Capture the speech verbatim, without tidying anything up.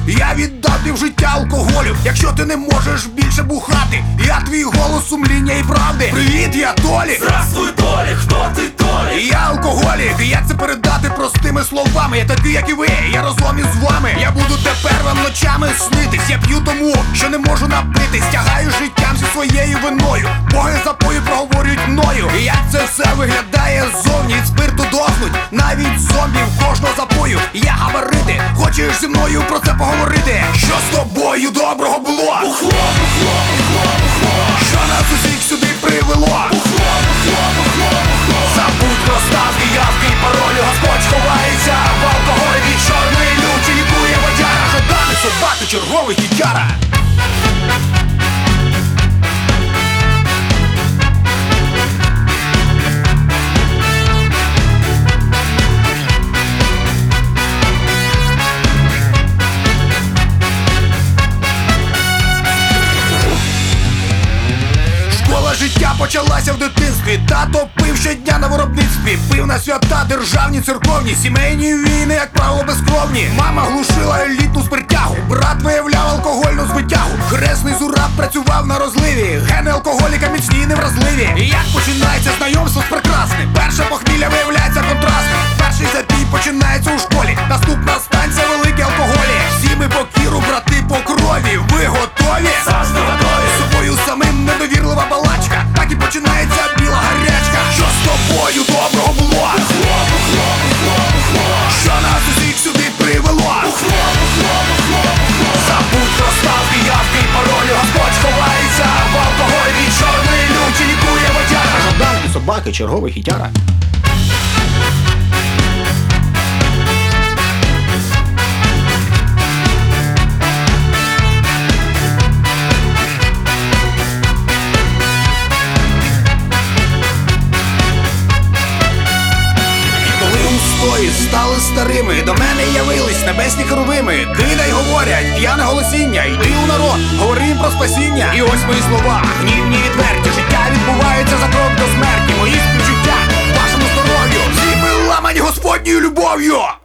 Я віддав півжиття алкоголю. Якщо ти не можеш більше бухати, я твій голос сумління і правди. Привіт, я Толік. Здравствуй, Толік, хто ти, Толік? Я алкоголік, і як це передати простими словами? Я такий, як і ви, я разом із вами. Я буду тепер вам ночами снитись. Я п'ю тому, що не можу напитись. Тягаю життям зі своєю виною. Боги запою проговорюють мною. І як це все виглядає ззовні? Від спирту дохнуть навіть зомбі в кожного запою. Я габарити, хочеш зі мною про це поговорити? Що з тобою доброго було? Бухло, бухло, бухло, бухло. Що нас усіх сюди привело? Бухло, бухло, бухло, бухло. Забудь про ставки, явки і паролі. Господь ховається в алкоголі. Від чорної люті лікує водяра. Жаданий собаки, черговий хітяра. Школа життя почалася в дитинстві. Тато пив щодня на виробництві. Пив на свята державні, церковні. Сімейні війни, як правило, безкровні. Мама глушила елітну спиртягу. Брат виявляв алкогольну звитягу. Хресний зураб працював на розливі. Гени алкоголіка міцні і невразливі. І як починається знайомство з прекрасним? Перше похмілля виявляється контрастним. Перший запій починається у школі. Наступна станція великі алкоголі. Всі ми по кіру, брати по крові. Ви готові? Завжди готові. З собою самим недовірлива балачка. Так і починається біла гарячка. Що з тобою доброго було? Бухло, бухло, бухло, бухло. Що нас усіх сюди привело? Бухло, бухло, бухло, бухло. Забудь про ставки, явки і паролі. Господь ховається в алкоголі. Від чорної люті лікує водяра. Жаданки, собаки, черговий хітяра. Стали старими, до мене явились небесні херовими. Кидай, говорять, п'яне голосіння. Йди у народ, говори їм про спасіння. І ось мої слова, гнівні і відверті. Життя відбувається за крок до смерті. Мої співчуття вашому здоров'ю. Всі ми ламані Господньою любов'ю.